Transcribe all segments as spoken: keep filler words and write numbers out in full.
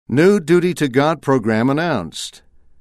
New Duty to God program announced.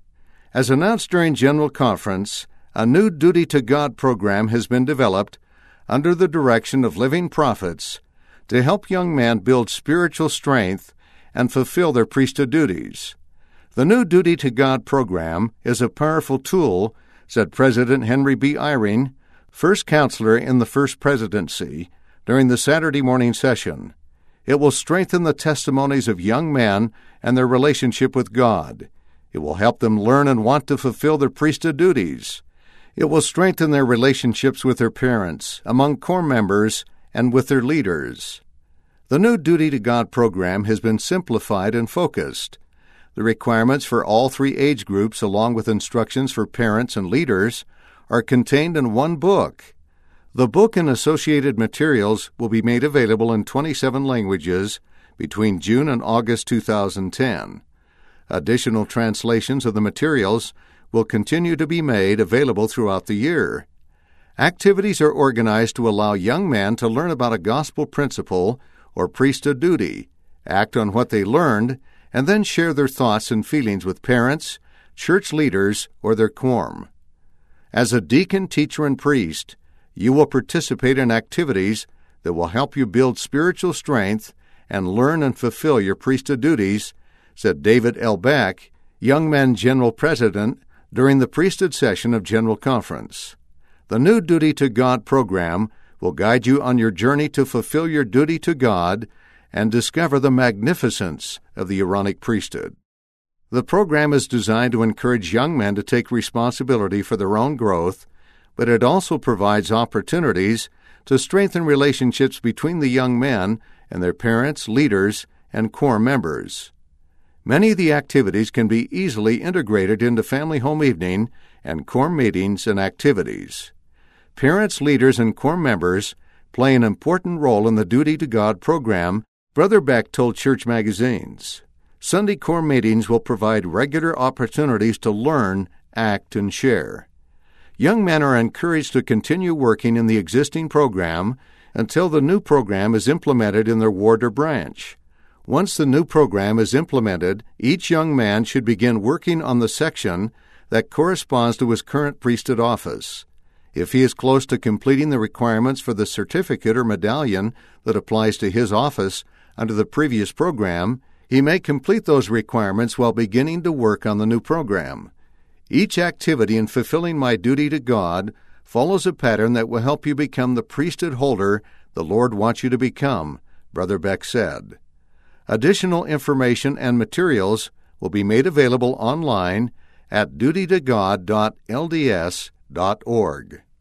As announced during General Conference, a new Duty to God program has been developed under the direction of living prophets to help young men build spiritual strength and fulfill their priesthood duties. The new Duty to God program is a powerful tool, said President Henry B. Eyring, first counselor in the First Presidency, during the Saturday morning session. It will strengthen the testimonies of young men and their relationship with God. It will help them learn and want to fulfill their priesthood duties. It will strengthen their relationships with their parents, among core members, and with their leaders. The new Duty to God program has been simplified and focused. The requirements for all three age groups, along with instructions for parents and leaders, are contained in one book. The book and associated materials will be made available in twenty-seven languages between June and August two thousand ten. Additional translations of the materials will continue to be made available throughout the year. Activities are organized to allow young men to learn about a gospel principle or priesthood duty, act on what they learned, and then share their thoughts and feelings with parents, church leaders, or their quorum. As a deacon, teacher, and priest, you will participate in activities that will help you build spiritual strength and learn and fulfill your priesthood duties, said David L. Beck, Young Men General President, during the priesthood session of General Conference. The new Duty to God program will guide you on your journey to fulfill your duty to God and discover the magnificence of the Aaronic priesthood. The program is designed to encourage young men to take responsibility for their own growth, but it also provides opportunities to strengthen relationships between the young men and their parents, leaders, and core members. Many of the activities can be easily integrated into family home evening and core meetings and activities. Parents, leaders, and core members play an important role in the Duty to God program, Brother Beck told Church magazines. Sunday core meetings will provide regular opportunities to learn, act, and share. Young men are encouraged to continue working in the existing program until the new program is implemented in their ward or branch. Once the new program is implemented, each young man should begin working on the section that corresponds to his current priesthood office. If he is close to completing the requirements for the certificate or medallion that applies to his office under the previous program, he may complete those requirements while beginning to work on the new program. Each activity in fulfilling my duty to God follows a pattern that will help you become the priesthood holder the Lord wants you to become, Brother Beck said. Additional information and materials will be made available online at duty to god dot l d s dot org.